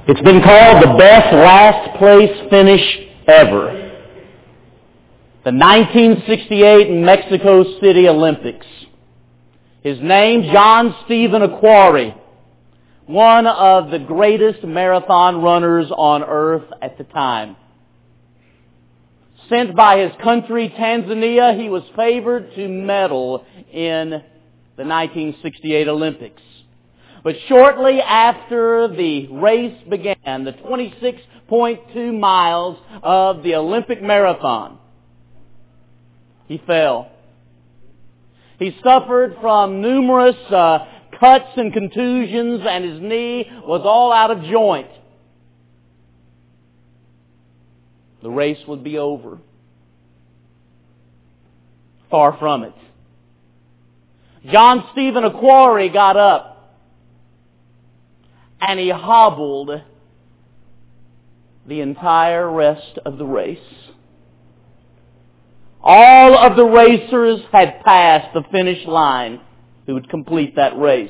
It's been called the best last place finish ever. The 1968 Mexico City Olympics. His name, John Stephen Akhwari, one of the greatest marathon runners on earth at the time. Sent by his country, Tanzania, he was favored to medal in the 1968 Olympics. But shortly after the race began, the 26.2 miles of the Olympic marathon, he fell. He suffered from numerous cuts and contusions, and his knee was all out of joint. The race would be over. Far from it. John Stephen Akhwari got up and he hobbled the entire rest of the race. All of the racers had passed the finish line who would complete that race.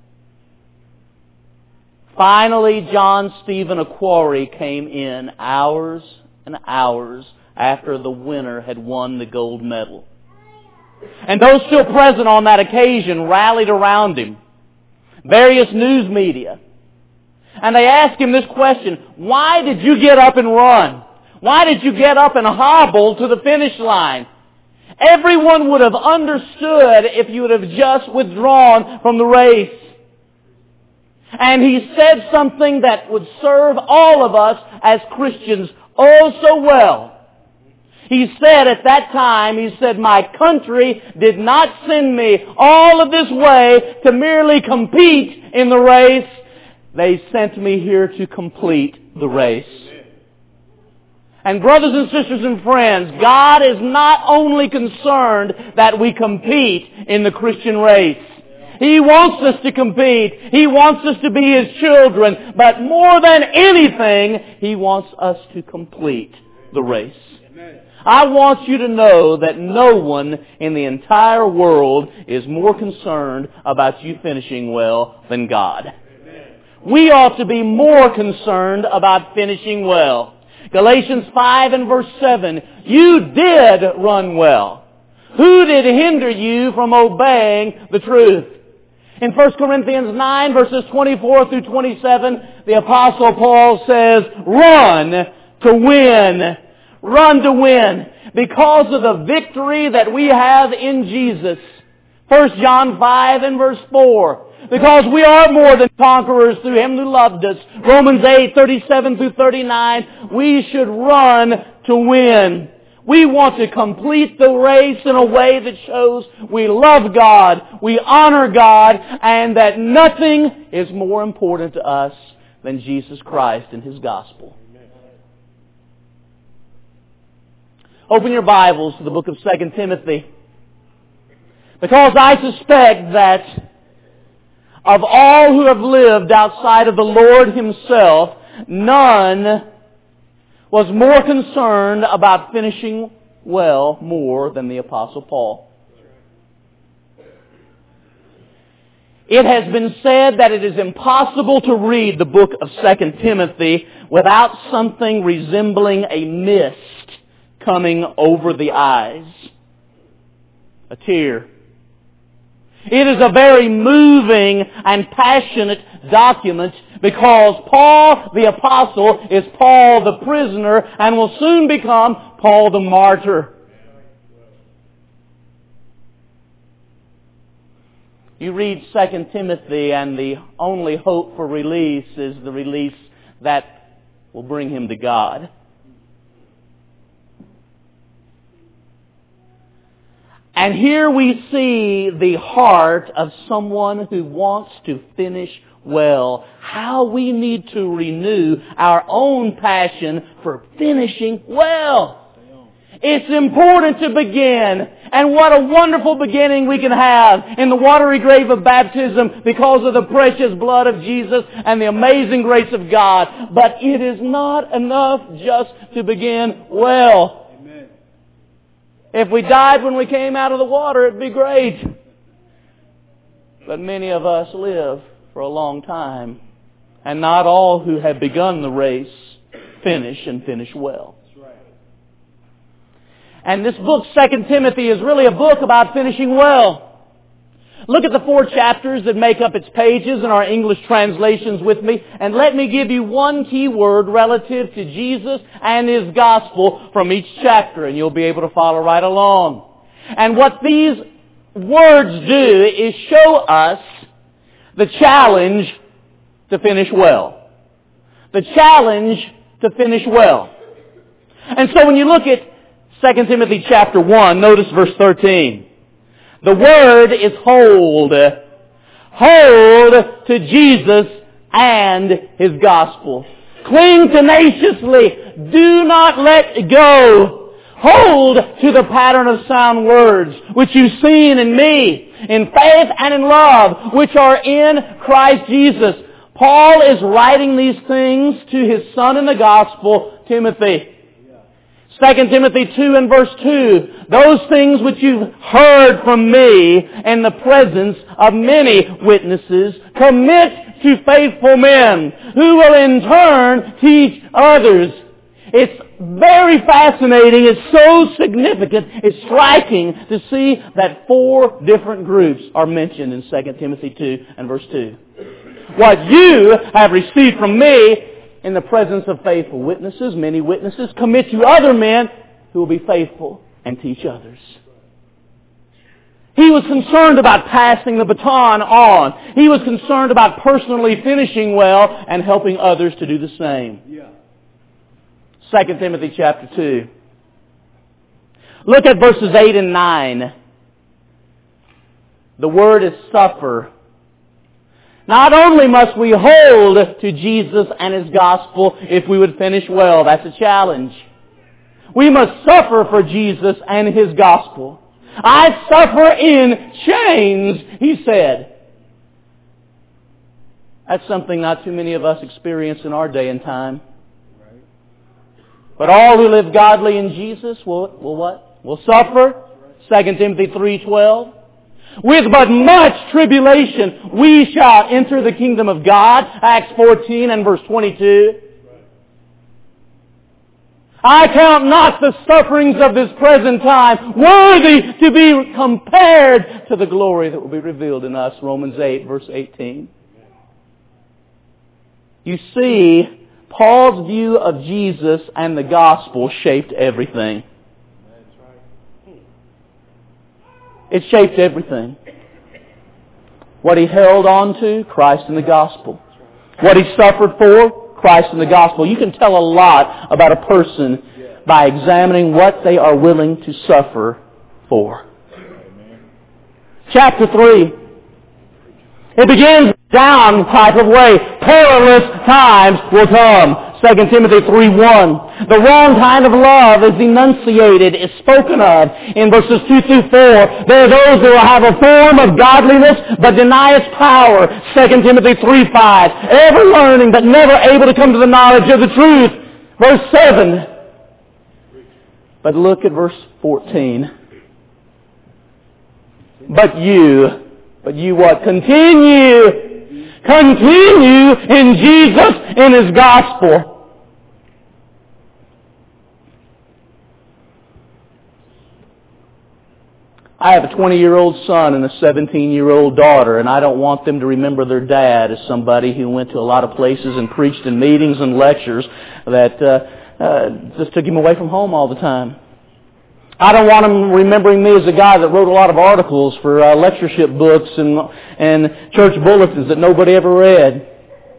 Finally, John Stephen Akhwari came in hours and hours after the winner had won the gold medal. And those still present on that occasion rallied around him. Various news media. And they asked him this question: why did you get up and run? Why did you get up and hobble to the finish line? Everyone would have understood if you would have just withdrawn from the race. And he said something that would serve all of us as Christians oh so well. He said at that time, he said, my country did not send me all of this way to merely compete in the race. They sent me here to complete the race. And brothers and sisters and friends, God is not only concerned that we compete in the Christian race. He wants us to compete. He wants us to be His children. But more than anything, He wants us to complete the race. I want you to know that no one in the entire world is more concerned about you finishing well than God. We ought to be more concerned about finishing well. Galatians 5 and verse 7, you did run well. Who did hinder you from obeying the truth? In 1 Corinthians 9 verses 24 through 27, the Apostle Paul says, run to win. Run to win. Because of the victory that we have in Jesus. 1 John 5 and verse 4. Because we are more than conquerors through Him who loved us. Romans 8, 37 through 39. We should run to win. We want to complete the race in a way that shows we love God, we honor God, and that nothing is more important to us than Jesus Christ and His gospel. Open your Bibles to the book of 2 Timothy. Because I suspect that of all who have lived outside of the Lord Himself, none was more concerned about finishing well more than the Apostle Paul. It has been said that it is impossible to read the book of 2 Timothy without something resembling a mist coming over the eyes. A tear. It is a very moving and passionate document because Paul the Apostle is Paul the prisoner and will soon become Paul the martyr. You read 2 Timothy and the only hope for release is the release that will bring him to God. And here we see the heart of someone who wants to finish well. How we need to renew our own passion for finishing well. It's important to begin. And what a wonderful beginning we can have in the watery grave of baptism because of the precious blood of Jesus and the amazing grace of God. But it is not enough just to begin well. If we died when we came out of the water, it'd be great. But many of us live for a long time And not all who have begun the race finish and finish well. And this book, 2 Timothy, is really a book about finishing well. Look at the 4 chapters that make up its pages in our English translations with me, and let me give you one key word relative to Jesus and His gospel from each chapter, and you'll be able to follow right along. And what these words do is show us the challenge to finish well. The challenge to finish well. And so when you look at 2 Timothy chapter 1, notice verse 13. The word is hold. Hold to Jesus and His gospel. Cling tenaciously. Do not let go. Hold to the pattern of sound words which you've seen in me, in faith and in love, which are in Christ Jesus. Paul is writing these things to his son in the gospel, Timothy. 2 Timothy 2 and verse 2, those things which you've heard from me in the presence of many witnesses, commit to faithful men who will in turn teach others. It's very fascinating. It's so significant. It's striking to see that 4 different groups are mentioned in 2 Timothy 2 and verse 2. What you have received from me in the presence of faithful witnesses, many witnesses, commit to other men who will be faithful and teach others. He was concerned about passing the baton on. He was concerned about personally finishing well and helping others to do the same. 2 Timothy chapter 2. Look at verses 8 and 9. The word is suffer. Not only must we hold to Jesus and His gospel if we would finish well. That's a challenge. We must suffer for Jesus and His gospel. I suffer in chains, he said. That's something not too many of us experience in our day and time. But all who live godly in Jesus will what? Will suffer. 2 Timothy 3:12. With but much tribulation we shall enter the kingdom of God. Acts 14 and verse 22. I count not the sufferings of this present time worthy to be compared to the glory that will be revealed in us. Romans 8 verse 18. You see, Paul's view of Jesus and the gospel shaped everything. It shaped everything. What he held on to, Christ and the gospel. What he suffered for, Christ and the gospel. You can tell a lot about a person by examining what they are willing to suffer for. Chapter 3. It begins down type of way. Perilous times will come. 2 Timothy 3:1. The wrong kind of love is enunciated, is spoken of in verses 2 through 4. There are those who will have a form of godliness but deny its power. 2 Timothy 3:5. Ever learning but never able to come to the knowledge of the truth. Verse 7. But look at verse 14. But you what? Continue in Jesus, in His gospel. I have a 20-year-old son and a 17-year-old daughter, and I don't want them to remember their dad as somebody who went to a lot of places and preached in meetings and lectures that just took him away from home all the time. I don't want them remembering me as a guy that wrote a lot of articles for lectureship books and church bulletins that nobody ever read.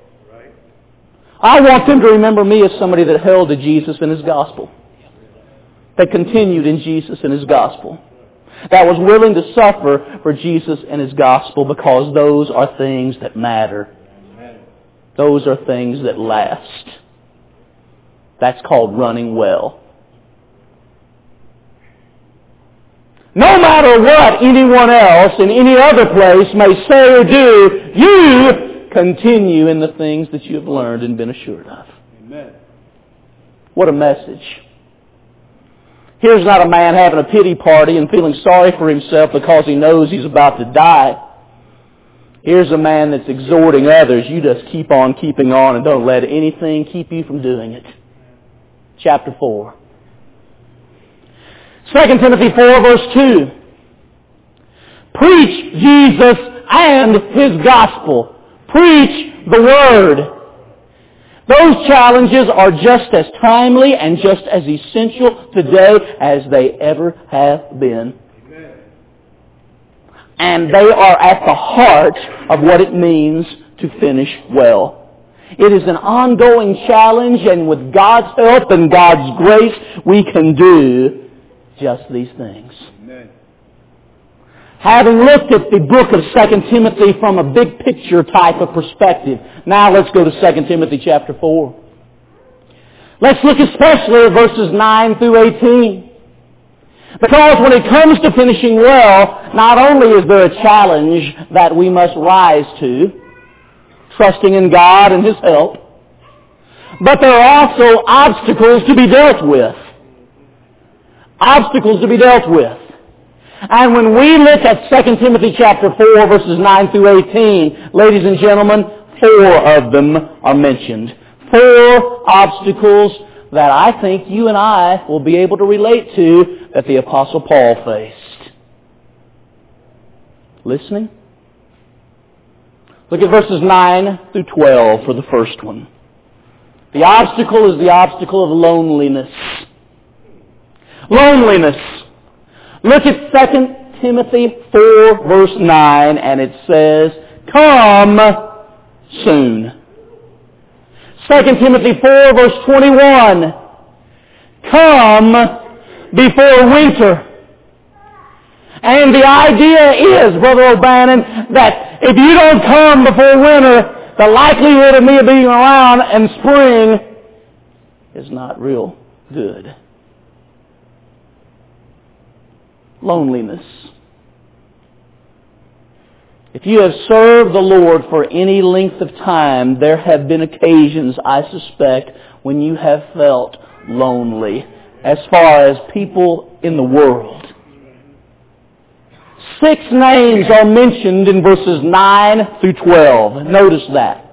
I want them to remember me as somebody that held to Jesus and His gospel. That continued in Jesus and His gospel. That was willing to suffer for Jesus and His gospel because those are things that matter. Those are things that last. That's called running well. No matter what anyone else in any other place may say or do, you continue in the things that you have learned and been assured of. Amen. What a message. Here's not a man having a pity party and feeling sorry for himself because he knows he's about to die. Here's a man that's exhorting others. You just keep on keeping on and don't let anything keep you from doing it. Chapter 4. 2 Timothy 4 verse 2. Preach Jesus and His gospel. Preach the Word. Those challenges are just as timely and just as essential today as they ever have been. And they are at the heart of what it means to finish well. It is an ongoing challenge, and with God's help and God's grace, we can do just these things. Amen. Having looked at the book of 2 Timothy from a big picture type of perspective, now let's go to 2 Timothy chapter 4. Let's look especially at verses 9 through 18. Because when it comes to finishing well, not only is there a challenge that we must rise to, trusting in God and His help, but there are also obstacles to be dealt with. Obstacles to be dealt with. And when we look at 2 Timothy chapter 4, verses 9 through 18, ladies and gentlemen, 4 of them are mentioned. 4 obstacles that I think you and I will be able to relate to that the Apostle Paul faced. Listening? Look at verses 9 through 12 for the first one. The obstacle is the obstacle of loneliness. Loneliness. Look at 2 Timothy 4 verse 9 and it says, come soon. 2 Timothy 4 verse 21, come before winter. And the idea is, Brother O'Bannon, that if you don't come before winter, the likelihood of me being around in spring is not real good. Loneliness. If you have served the Lord for any length of time, there have been occasions, I suspect, when you have felt lonely as far as people in the world. 6 names are mentioned in verses 9 through 12. Notice that.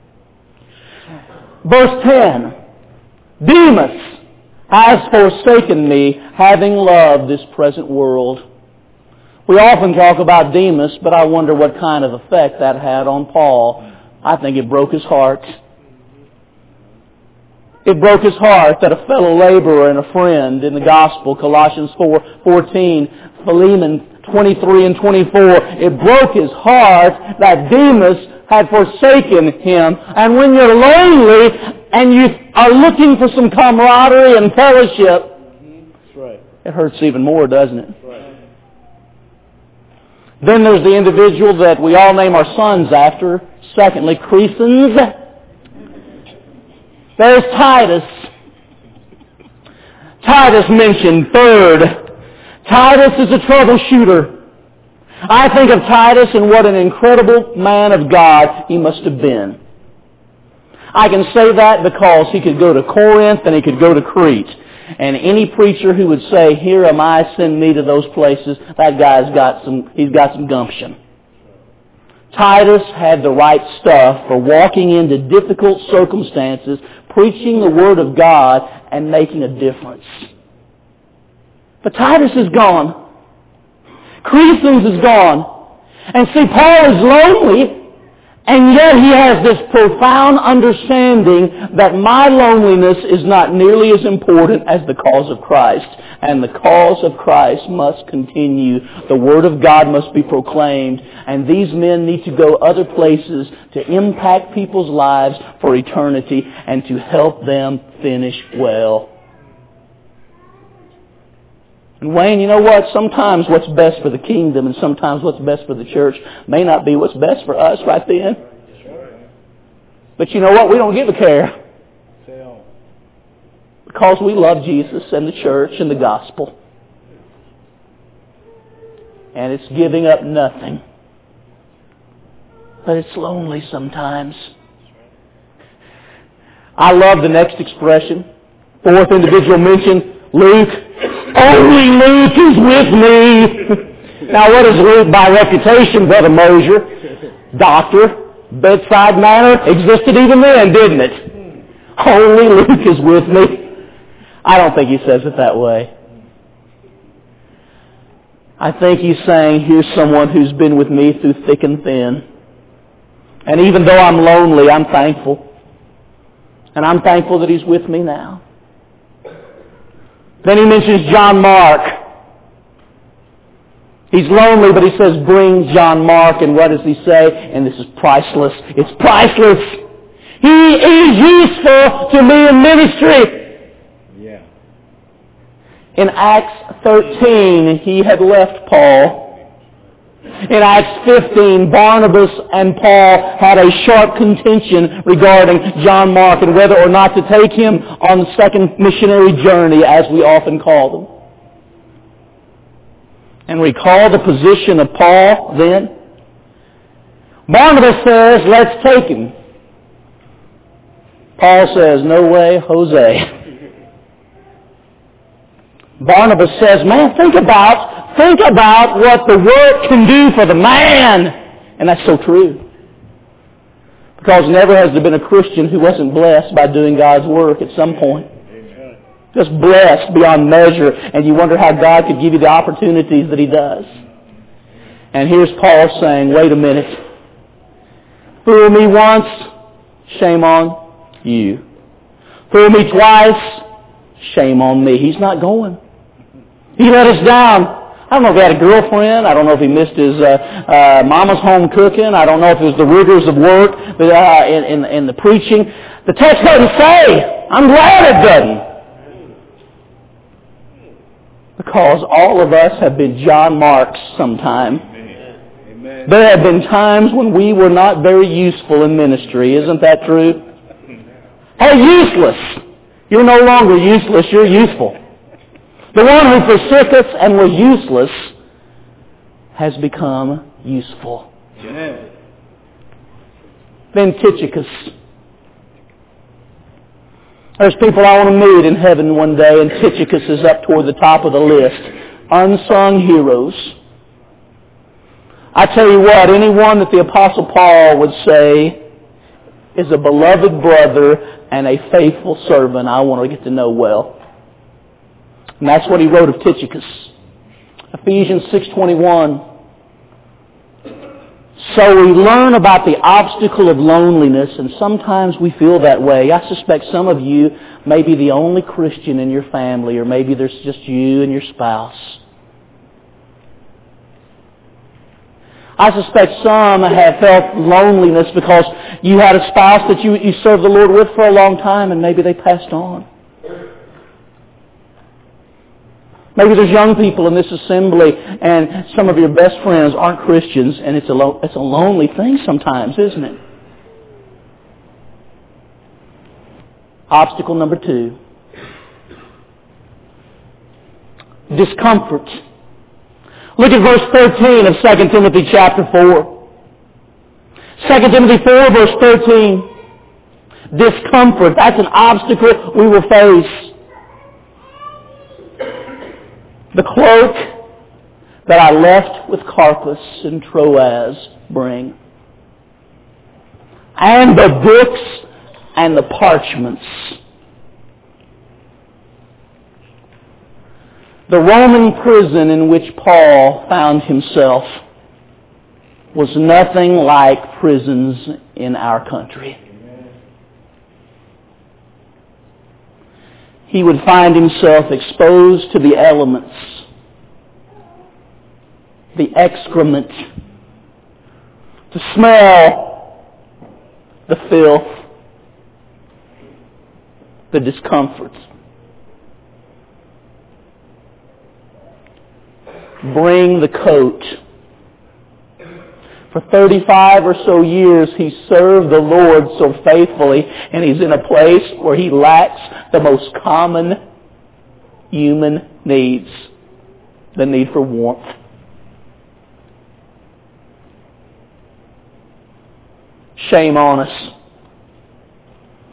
Verse 10, Demas has forsaken me, having loved this present world. We often talk about Demas, but I wonder what kind of effect that had on Paul. I think it broke his heart. It broke his heart that a fellow laborer and a friend in the gospel, Colossians 4:14, Philemon 23 and 24, it broke his heart that Demas had forsaken him. And when you're lonely and you are looking for some camaraderie and fellowship, that's right, it hurts even more, doesn't it? That's right. Then there's the individual that we all name our sons after. Secondly, Crescens. There's Titus. Titus mentioned. Third, Titus is a troubleshooter. I think of Titus and what an incredible man of God he must have been. I can say that because he could go to Corinth and he could go to Crete. And any preacher who would say, here am I, send me to those places, that guy's got some gumption. Titus had the right stuff for walking into difficult circumstances, preaching the Word of God, and making a difference. But Titus is gone. Crescens is gone. And see, Paul is lonely, and yet he has this profound understanding that my loneliness is not nearly as important as the cause of Christ. And the cause of Christ must continue. The Word of God must be proclaimed. And these men need to go other places to impact people's lives for eternity and to help them finish well. And Wayne, you know what? Sometimes what's best for the kingdom and sometimes what's best for the church may not be what's best for us right then. But you know what? We don't give a care. Because we love Jesus and the church and the gospel. And it's giving up nothing. But it's lonely sometimes. I love the next expression. Fourth individual mention, Luke. Only Luke is with me. Now, what is Luke by reputation, Brother Mosier? Doctor. Bedside manner existed even then, didn't it? Only Luke is with me. I don't think he says it that way. I think he's saying, here's someone who's been with me through thick and thin. And even though I'm lonely, I'm thankful. And I'm thankful that he's with me now. Then he mentions John Mark. He's lonely, but he says, bring John Mark. And what does he say? And this is priceless. It's priceless. He is useful to me in ministry. Yeah. In Acts 13, he had left Paul. In Acts 15, Barnabas and Paul had a sharp contention regarding John Mark and whether or not to take him on the second missionary journey, as we often call them. And recall the position of Paul then. Barnabas says, let's take him. Paul says, no way, Jose. Barnabas says, man, think about what the work can do for the man. And that's so true. Because never has there been a Christian who wasn't blessed by doing God's work at some point. Just blessed beyond measure, and you wonder how God could give you the opportunities that he does. And here's Paul saying, wait a minute. Fool me once, shame on you. Fool me twice, shame on me. He's not going. He let us down. I don't know if he had a girlfriend. I don't know if he missed his mama's home cooking. I don't know if it was the rigors of work in the preaching. The text doesn't say. I'm glad it doesn't. Because all of us have been John Marks sometime. Amen. There have been times when we were not very useful in ministry. Isn't that true? Hey, useless. You're no longer useless. You're useful. The one who forsook us and was useless has become useful. Amen. Then Tychicus. There's people I want to meet in heaven one day, and Tychicus is up toward the top of the list. Unsung heroes. I tell you what, anyone that the Apostle Paul would say is a beloved brother and a faithful servant, I want to get to know well. And that's what he wrote of Tychicus. Ephesians 6:21. So we learn about the obstacle of loneliness, and sometimes we feel that way. I suspect some of you may be the only Christian in your family, or maybe there's just you and your spouse. I suspect some have felt loneliness because you had a spouse that you served the Lord with for a long time, and maybe they passed on. Maybe there's young people in this assembly and some of your best friends aren't Christians, and it's a lonely thing sometimes, isn't it? Obstacle number 2. Discomfort. Look at verse 13 of 2 Timothy chapter 4. 2 Timothy 4 verse 13. Discomfort. That's an obstacle we will face. The cloak that I left with Carpus in Troas bring. And the books and the parchments. The Roman prison in which Paul found himself was nothing like prisons in our country. He would find himself exposed to the elements, the excrement, to smell the filth, the discomfort. Bring the coat. For 35 or so years, he served the Lord so faithfully, and he's in a place where he lacks the most common human needs, the need for warmth. Shame on us.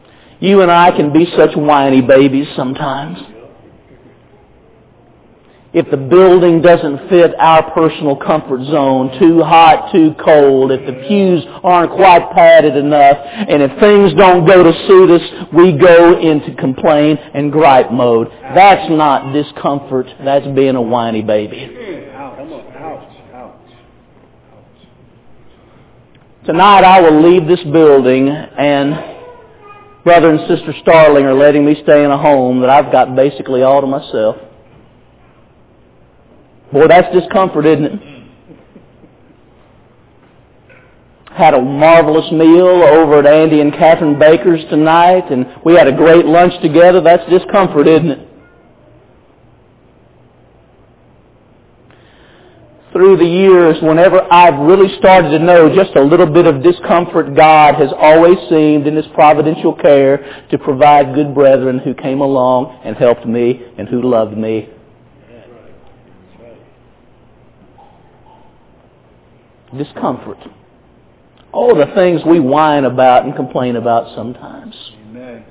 You and I can be such whiny babies sometimes. if the building doesn't fit our personal comfort zone, too hot, too cold, if the pews aren't quite padded enough, and if things don't go to suit us, we go into complain and gripe mode. That's not discomfort. That's being a whiny baby. Tonight I will leave this building, and Brother and Sister Starling are letting me stay in a home that I've got basically all to myself. Boy, that's discomfort, isn't it? Had a marvelous meal over at Andy and Catherine Baker's tonight, and we had a great lunch together. That's discomfort, isn't it? Through the years, whenever I've really started to know just a little bit of discomfort, God has always seemed in His providential care to provide good brethren who came along and helped me and who loved me. Discomfort. Oh, the things we whine about and complain about sometimes. Amen.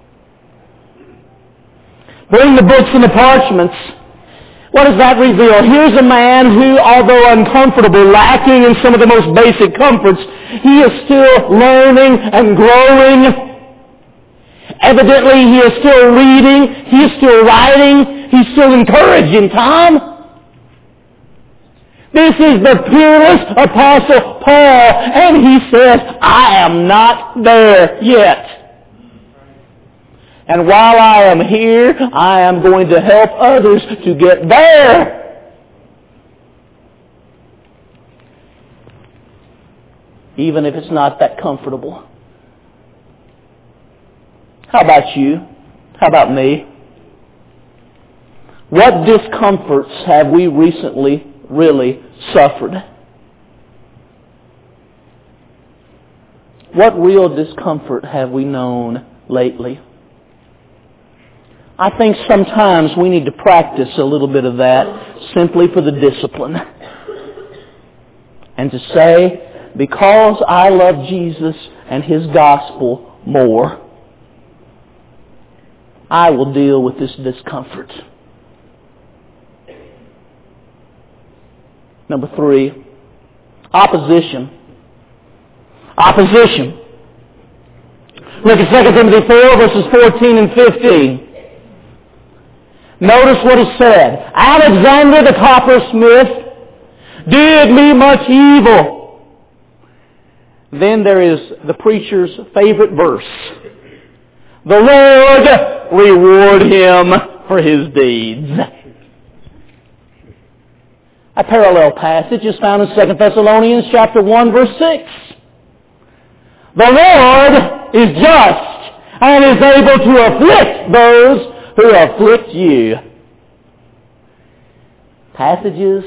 Bring the books and the parchments. What does that reveal? Here's a man who, although uncomfortable, lacking in some of the most basic comforts, he is still learning and growing. Evidently, he is still reading. He is still writing. He's still encouraging Tom. This is the peerless Apostle Paul, and he says, I am not there yet. And while I am here, I am going to help others to get there. Even if it's not that comfortable. How about you? How about me? What discomforts have we recently really suffered? What real discomfort have we known lately? I think sometimes we need to practice a little bit of that simply for the discipline. And to say, because I love Jesus and His gospel more, I will deal with this discomfort. Number 3, opposition. Opposition. Look at 2 Timothy 4, verses 14 and 15. Notice what is said. Alexander the coppersmith did me much evil. Then there is the preacher's favorite verse. The Lord reward him for his deeds. A parallel passage is found in 2 Thessalonians chapter 1, verse 6. The Lord is just and is able to afflict those who afflict you. Passages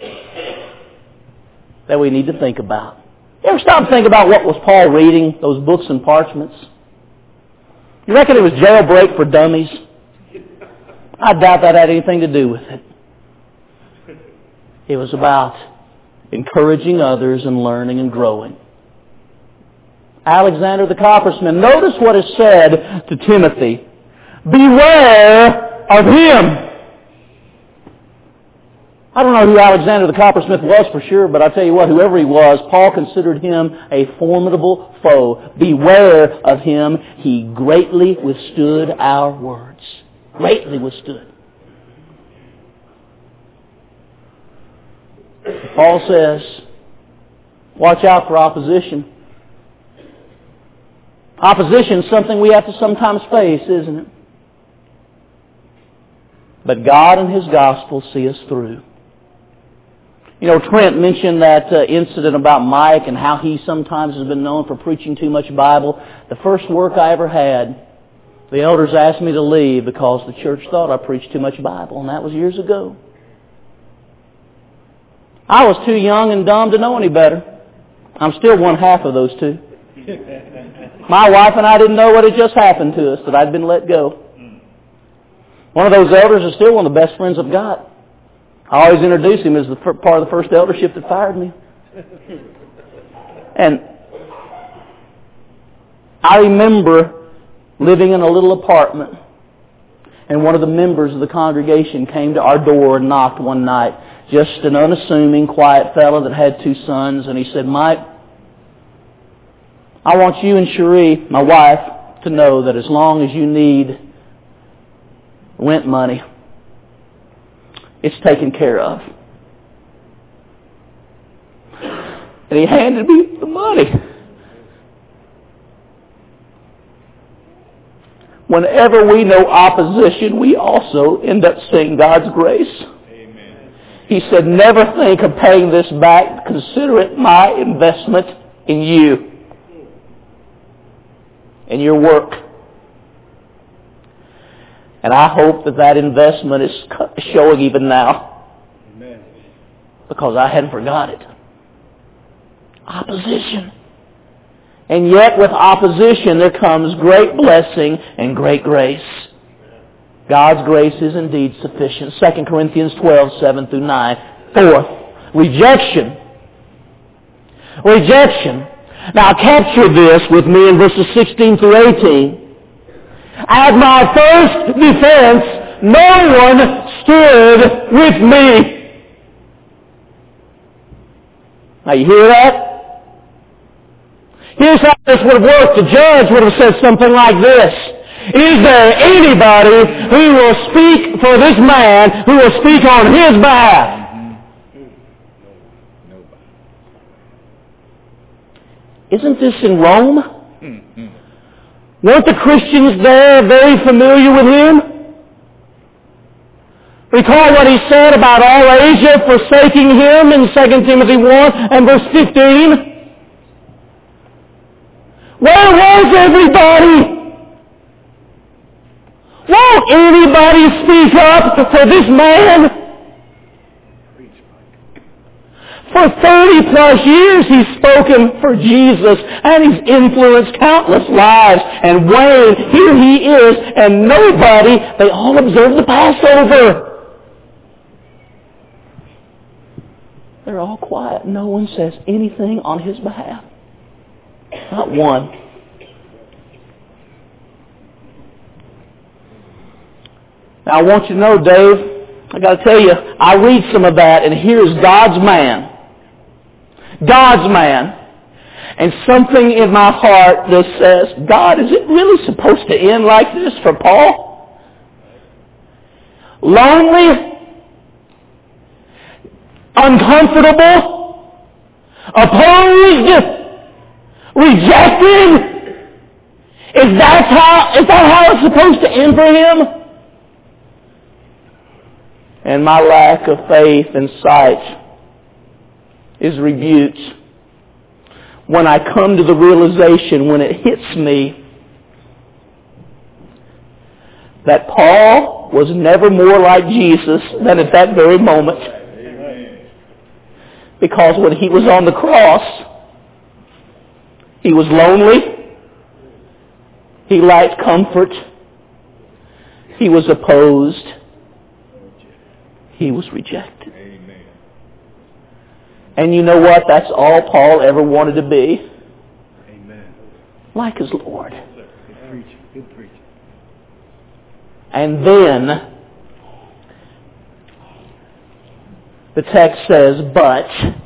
that we need to think about. You ever stop and think about what was Paul reading, those books and parchments? You reckon it was jailbreak for dummies? I doubt that had anything to do with it. It was about encouraging others and learning and growing. Alexander the coppersmith. Notice what is said to Timothy. Beware of him. I don't know who Alexander the coppersmith was for sure, but I'll tell you what, whoever he was, Paul considered him a formidable foe. Beware of him. He greatly withstood our words. Greatly withstood. Paul says, watch out for opposition. Opposition is something we have to sometimes face, isn't it? But God and His gospel see us through. You know, Trent mentioned that incident about Mike and how he sometimes has been known for preaching too much Bible. The first work I ever had, the elders asked me to leave because the church thought I preached too much Bible, and that was years ago. I was too young and dumb to know any better. I'm still one half of those two. My wife and I didn't know what had just happened to us, that I'd been let go. One of those elders is still one of the best friends I've got. I always introduce him as the part of the first eldership that fired me. And I remember living in a little apartment. And one of the members of the congregation came to our door and knocked one night. Just an unassuming, quiet fellow that had 2 sons. And he said, Mike, I want you and Cherie, my wife, to know that as long as you need rent money, it's taken care of. And he handed me the money. Whenever we know opposition, we also end up seeing God's grace. Amen. He said, never think of paying this back. Consider it my investment in you and your work. And I hope that that investment is showing even now. Amen. Because I hadn't forgot it. Opposition. And yet with opposition there comes great blessing and great grace. God's grace is indeed sufficient. 2 Corinthians 12, 7 through 9. Fourth, rejection. Rejection. Now capture this with me in verses 16 through 18. As my first defense, no one stood with me. Now you hear that? Here's how this would have worked. The judge would have said something like this. Is there anybody who will speak for this man, who will speak on his behalf? Isn't this in Rome? Weren't the Christians there very familiar with him? Recall what he said about all Asia forsaking him in 2 Timothy 1 and verse 15. Where was everybody? Won't anybody speak up for this man? For 30 plus years he's spoken for Jesus and he's influenced countless lives. And Wayne, here he is, and nobody, they all observe the Passover. They're all quiet. No one says anything on his behalf. Not one. Now I want you to know, Dave, I got to tell you, I read some of that, and here's God's man. God's man. And something in my heart that says, God, is it really supposed to end like this for Paul? Lonely? Uncomfortable? Opposed? Rejected? Is that how it's supposed to end for him? And my lack of faith and sight is rebuked when I come to the realization, when it hits me, that Paul was never more like Jesus than at that very moment. Amen. Because when he was on the cross, he was lonely. He lacked comfort. He was opposed. He was rejected. Amen. And you know what? That's all Paul ever wanted to be. Amen. Like his Lord. Good preaching. Good preaching. And then the text says, but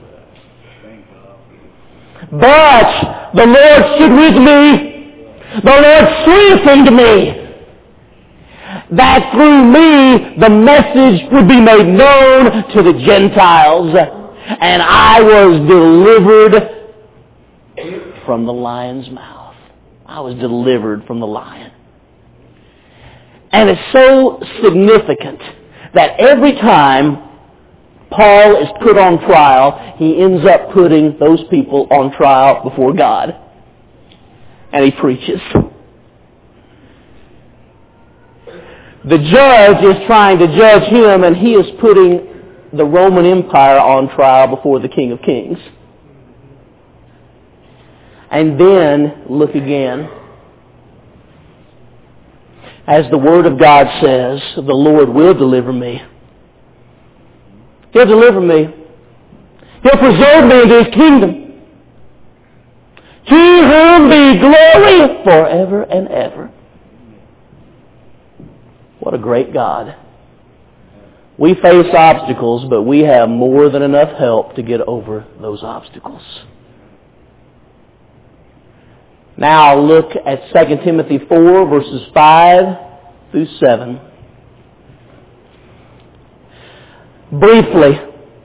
the Lord stood with me. The Lord strengthened me. That through me the message would be made known to the Gentiles. And I was delivered from the lion's mouth. I was delivered from the lion. And it's so significant that every time Paul is put on trial, he ends up putting those people on trial before God. And he preaches. The judge is trying to judge him, and he is putting the Roman Empire on trial before the King of Kings. And then, look again. As the Word of God says, the Lord will deliver me. He'll deliver me. He'll preserve me into His kingdom. To whom be glory forever and ever. What a great God. We face obstacles, but we have more than enough help to get over those obstacles. Now look at 2 Timothy 4, verses 5 through 7. Briefly,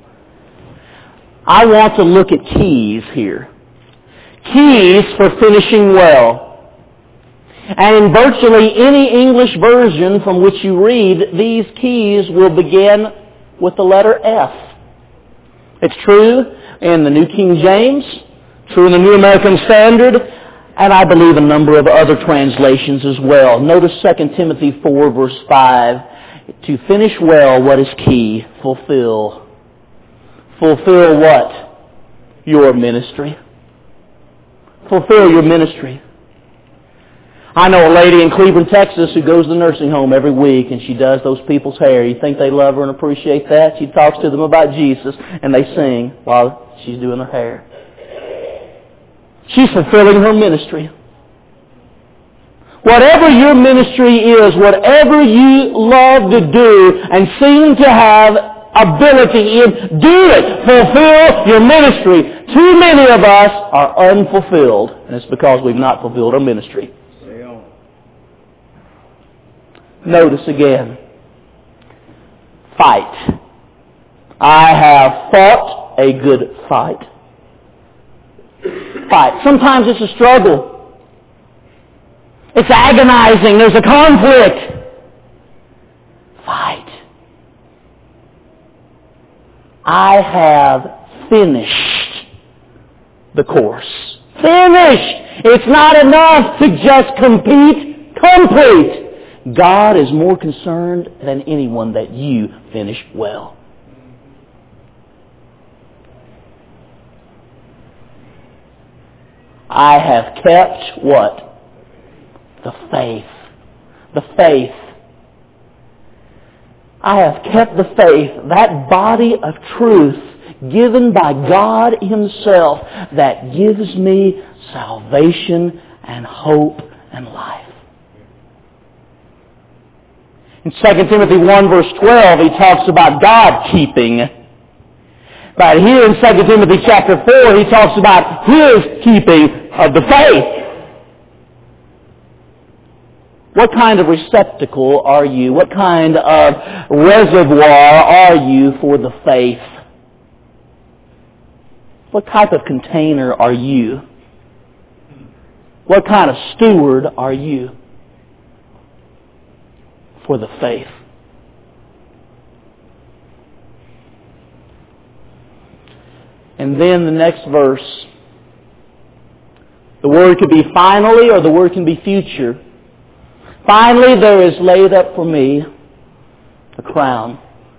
I want to look at keys here. Keys for finishing well. And in virtually any English version from which you read, these keys will begin with the letter F. It's true in the New King James, true in the New American Standard, and I believe a number of other translations as well. Notice 2 Timothy 4, verse 5. To finish well, what is key? Fulfill. Fulfill what? Your ministry. Fulfill your ministry. I know a lady in Cleveland, Texas who goes to the nursing home every week and she does those people's hair. You think they love her and appreciate that? She talks to them about Jesus and they sing while she's doing their hair. She's fulfilling her ministry. Whatever your ministry is, whatever you love to do and seem to have ability in, do it. Fulfill your ministry. Too many of us are unfulfilled, and it's because we've not fulfilled our ministry. Notice again. Fight. I have fought a good fight. Fight. Sometimes it's a struggle. It's agonizing. There's a conflict. Fight. I have finished the course. Finished! It's not enough to just compete. Complete. God is more concerned than anyone that you finish well. I have kept what? The faith. The faith. I have kept the faith, that body of truth given by God Himself that gives me salvation and hope and life. In 2 Timothy 1 verse 12, he talks about God keeping. But here in 2 Timothy chapter 4, he talks about His keeping of the faith. What kind of receptacle are you? What kind of reservoir are you for the faith? What type of container are you? What kind of steward are you for the faith? And then the next verse. The word could be finally or the word can be future. Finally, there is laid up for me a crown,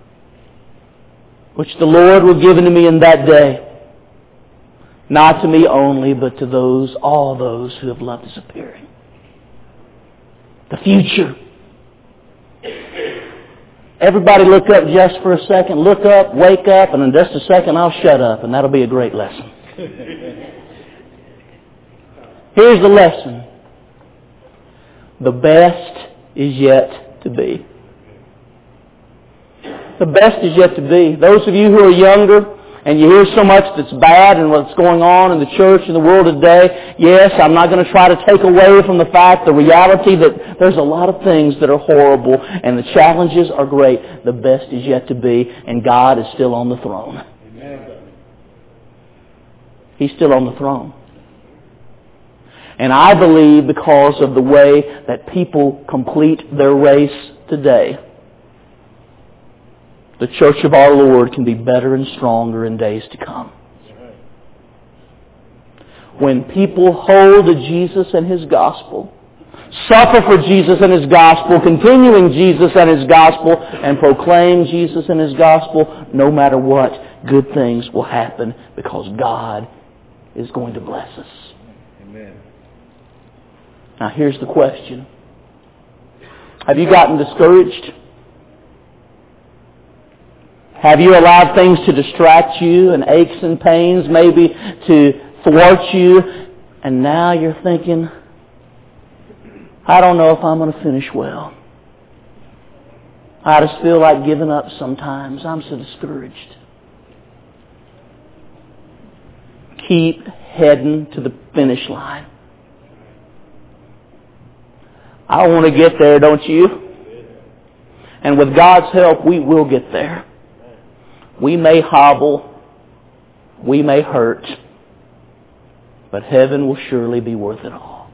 which the Lord will give unto me in that day. Not to me only, but to all those who have loved His appearing. The future. Everybody look up just for a second. Look up, wake up, and in just a second I'll shut up, and that'll be a great lesson. Here's the lesson. The best is yet to be. The best is yet to be. Those of you who are younger and you hear so much that's bad and what's going on in the church and the world today, yes, I'm not going to try to take away from the fact, the reality that there's a lot of things that are horrible and the challenges are great. The best is yet to be, and God is still on the throne. Amen. He's still on the throne. And I believe because of the way that people complete their race today, the church of our Lord can be better and stronger in days to come. When people hold to Jesus and His gospel, suffer for Jesus and His gospel, continuing Jesus and His gospel, and proclaim Jesus and His gospel, no matter what, good things will happen because God is going to bless us. Amen. Now here's the question. Have you gotten discouraged? Have you allowed things to distract you and aches and pains maybe to thwart you? And now you're thinking, I don't know if I'm going to finish well. I just feel like giving up sometimes. I'm so discouraged. Keep heading to the finish line. I want to get there, don't you? And with God's help, we will get there. We may hobble. We may hurt. But heaven will surely be worth it all.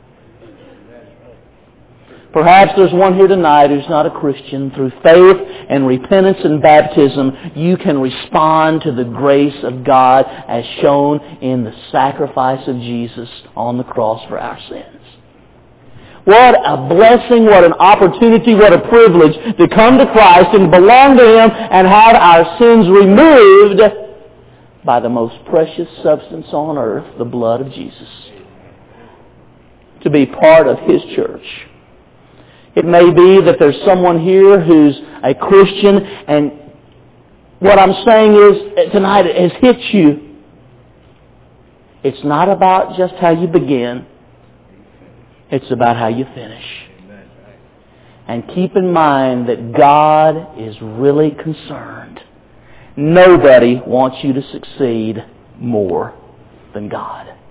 Perhaps there's one here tonight who's not a Christian. Through faith and repentance and baptism, you can respond to the grace of God as shown in the sacrifice of Jesus on the cross for our sins. What a blessing, what an opportunity, what a privilege to come to Christ and belong to Him and have our sins removed by the most precious substance on earth, the blood of Jesus. To be part of His church. It may be that there's someone here who's a Christian, and what I'm saying is tonight it has hit you. It's not about just how you begin. It's about how you finish. And keep in mind that God is really concerned. Nobody wants you to succeed more than God.